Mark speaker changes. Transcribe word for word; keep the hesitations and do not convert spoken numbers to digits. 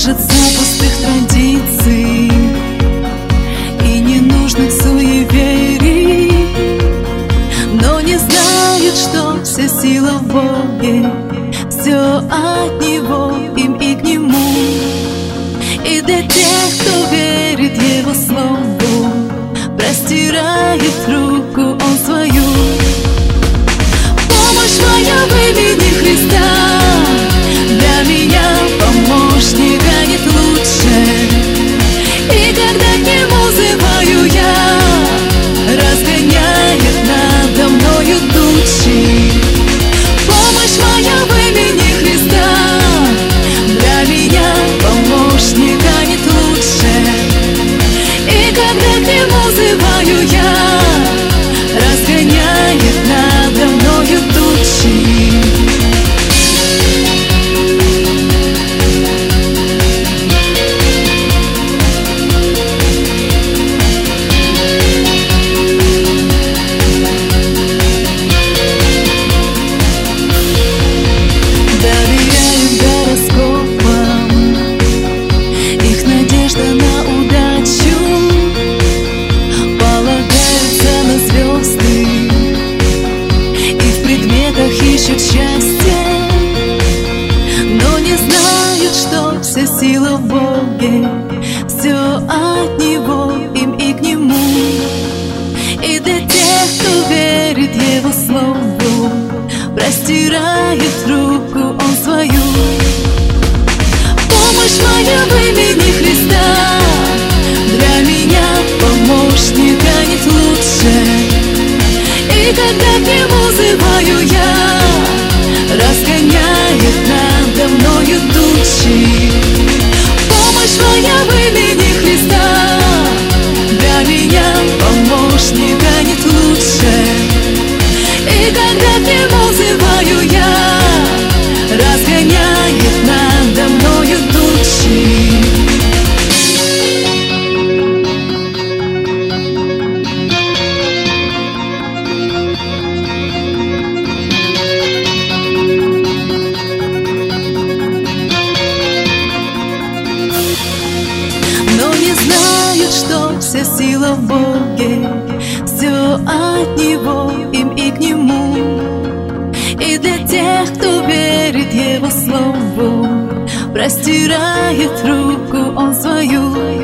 Speaker 1: держатся пустых традиций и ненужных суеверий, но не знают, что вся сила в Боге, все от Него, им и к Нему. И для тех, кто верит Его Слову, простирает руку Он свою. Помощь моя в имени Христа, для меня помощника нет лучше. И когда к Нему взываю я, разгоняет надо мною тучи. Помощь моя в имени Христа, для меня помощника нет лучше. И когда к Нему взываю я, разгоняет надо мною тучи. Ищут счастье, но не знают, что вся сила в Боге, все от Него, им и к Нему. И для тех, кто верит Его Слову, простирает руку Он свою. Помощь моя в имени Христа, для меня помощника нет лучше. И когда к Нему взываю я, разгоняет надо мною тучи. Помощь моя в имени Христа, для меня помощника нет лучше. И когда к Нему взываю я, разгоняет надо мною тучи. Что вся сила в Боге, все от Него, им и к Нему. И для тех, кто верит Его Слову, простирает руку Он свою.